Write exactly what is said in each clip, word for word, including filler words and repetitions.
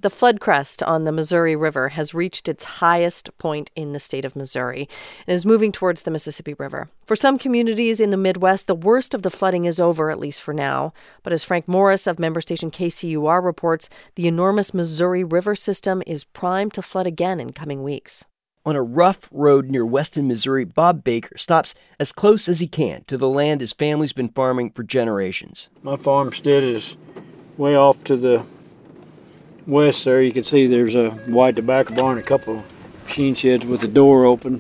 The flood crest on the Missouri River has reached its highest point in the state of Missouri and is moving towards the Mississippi River. For some communities in the Midwest, the worst of the flooding is over, at least for now. But as Frank Morris of member station K C U R reports, the enormous Missouri River system is primed to flood again in coming weeks. On a rough road near Weston, Missouri, Bob Baker stops as close as he can to the land his family's been farming for generations. My farmstead is way off to the west there. You can see there's a white tobacco barn, a couple of machine sheds with the door open.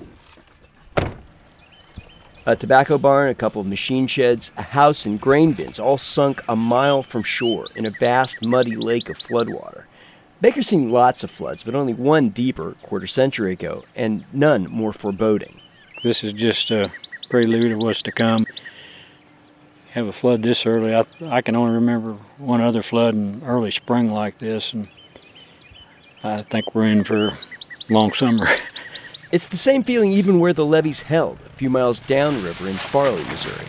A tobacco barn, a couple of machine sheds, a house, and grain bins all sunk a mile from shore in a vast, muddy lake of floodwater. Baker's seen lots of floods, but only one deeper a quarter century ago, and none more foreboding. This is just a prelude of what's to come. Have a flood this early. I, I can only remember one other flood in early spring like this, and I think we're in for a long summer. It's the same feeling even where the levee's held, a few miles downriver in Farley, Missouri.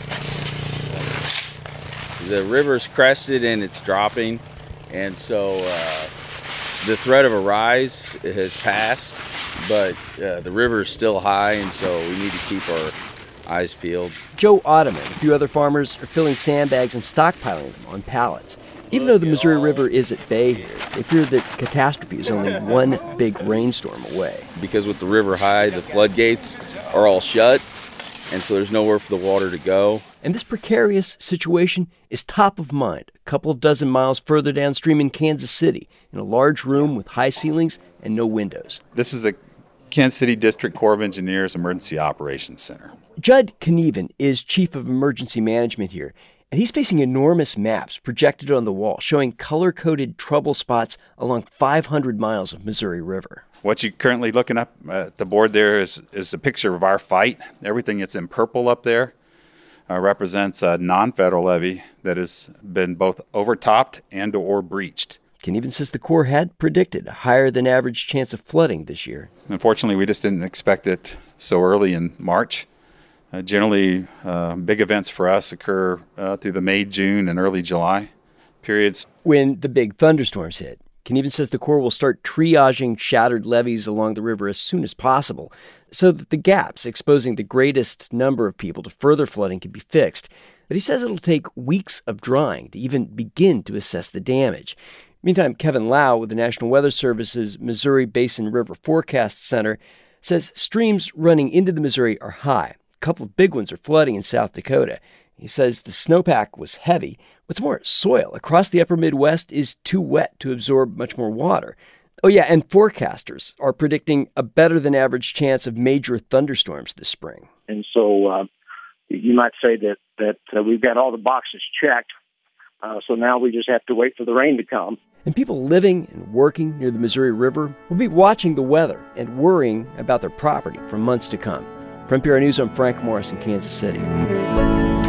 The river's crested and it's dropping, and so uh, the threat of a rise has passed, but uh, the river is still high, and so we need to keep our eyes peeled. Joe Ottoman and a few other farmers are filling sandbags and stockpiling them on pallets. Even though the Missouri River is at bay here, they fear that catastrophe is only one big rainstorm away. Because with the river high, the floodgates are all shut, and so there's nowhere for the water to go. And this precarious situation is top of mind a couple of dozen miles further downstream in Kansas City, in a large room with high ceilings and no windows. This is the Kansas City District Corps of Engineers Emergency Operations Center. Judd Knieven is chief of emergency management here, and he's facing enormous maps projected on the wall showing color-coded trouble spots along five hundred miles of Missouri River. What you're currently looking up at the board there is, is a picture of our fight. Everything that's in purple up there uh, represents a non-federal levee that has been both overtopped and or breached. Knieven says the Corps had predicted a higher-than-average chance of flooding this year. Unfortunately, we just didn't expect it so early in March. Uh, generally, uh, big events for us occur uh, through the May, June, and early July periods. When the big thunderstorms hit, Knieven says the Corps will start triaging shattered levees along the river as soon as possible so that the gaps exposing the greatest number of people to further flooding can be fixed. But he says it'll take weeks of drying to even begin to assess the damage. Meantime, Kevin Lau with the National Weather Service's Missouri Basin River Forecast Center says streams running into the Missouri are high. A couple of big ones are flooding in South Dakota. He says the snowpack was heavy. What's more, soil across the upper Midwest is too wet to absorb much more water. Oh yeah, and forecasters are predicting a better-than-average chance of major thunderstorms this spring. And so uh, you might say that, that uh, we've got all the boxes checked, uh, so now we just have to wait for the rain to come. And people living and working near the Missouri River will be watching the weather and worrying about their property for months to come. For N P R News, I'm Frank Morris in Kansas City.